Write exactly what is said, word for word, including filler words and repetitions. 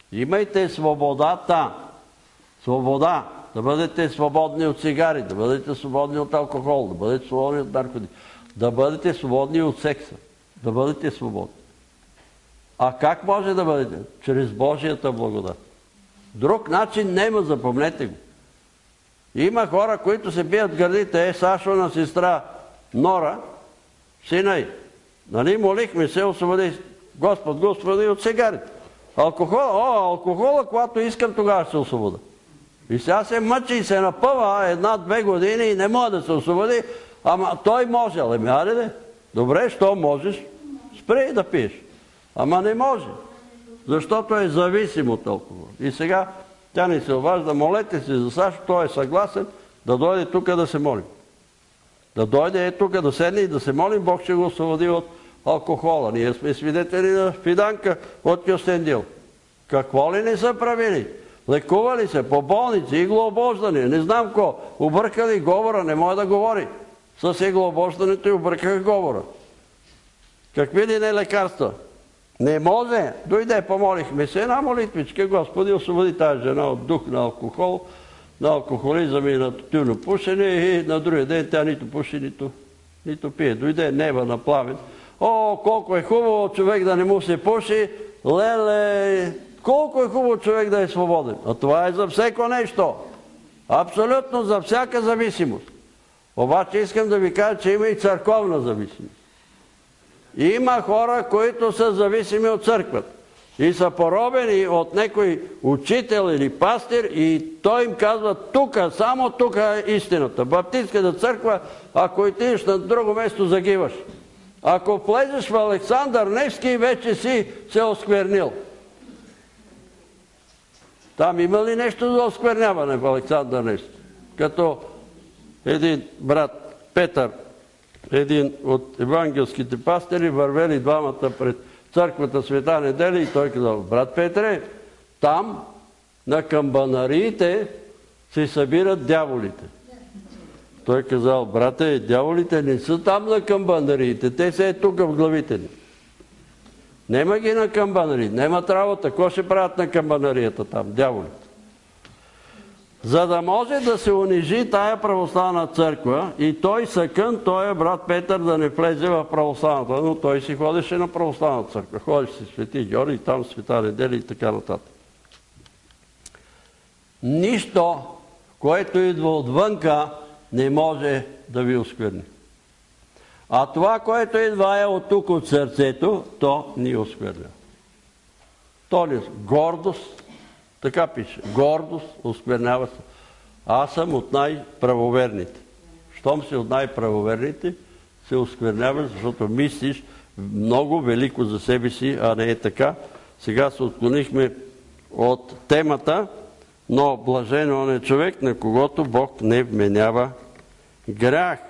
Имайте свободата. Свобода. Да бъдете свободни от цигари, да бъдете свободни от алкохол, да бъдете свободни от наркотици, да бъдете свободни от секса, да бъдете свободни. А как може да бъдете? Чрез Божията благодат. Друг начин нема, запомнете го. Има хора, които се бият гърдите. Е, Сашо на сестра Нора, сина й. Нали, молихме се, освободи Господ, Господи, от цигарите. Алкохол, о, алкохола, когато искам, тогава ще се освобода. И сега се мъчи и се напъва една-две години и не може да се освободи, ама той може. Ами, аре де? Добре, що можеш? Спри да пиеш. Ама не може. Защото е зависим от алкохол. И сега тя ни се обажда, молете се за Сашо, той е съгласен да дойде тук да се молим. Да дойде е тук да седне и да се молим, Бог ще го освободи от алкохола. Ние сме свидетели на Фиданка от Кюстендил. Какво ли не са правили? Лекували се по болници, иглообождане, не знам ко. Объркали говора, не може да говори. С иглообождането и объркаха говора. Какви ли не лекарства? Не може. Дойде, помолихме се една молитвичка. Господи, освободи тази жена от дух на алкохол, на алкохолизъм и на тютюно пушене, и на другия ден тя нито пуши, нито, нито пие. Дойде неба на пламен. О, колко е хубаво човек да не му се пуши. Леле, колко е хубаво човек да е свободен. А това е за всеко нещо. Абсолютно за всяка зависимост. Обаче искам да ви кажа, че има и църковна зависимост. Има хора, които са зависими от църквата и са поробени от някой учител или пастир и той им казва, тук, само тук е истината. Баптистската църква, ако отидеш на друго место, загиваш. Ако влезеш в Александър Невски, вече си се осквернил. Там има ли нещо за оскверняване в Александър Невски? Като един брат Петър, един от евангелските пастири, вървели двамата пред църквата Света неделя и той казал, брат Петре, там на камбанариите се събират дяволите. Той казал, брате, дяволите не са там на камбанариите, те са е тук в главите ни. Нема ги на камбанариите, немат работа. Какво ще правят на камбанарията там, дяволите? За да може да се унижи тая православна църква и той съкън, той е брат Петър да не влезе в православната, но той си ходеше на православната църква. Ходеше си Свети Георги, там Света неделя и така нататък. Нищо, което идва отвънка, не може да ви оскверни. А това, което идва е от тук, от сърцето, то ни оскверня. То ни гордост, така пише, гордост осквернява се. Аз съм от най-правоверните. Щом си от най-правоверните, се оскверняваш, защото мислиш много велико за себе си, а не е така. Сега се отклонихме от темата, но блажен он е човек, на когото Бог не вменява грях.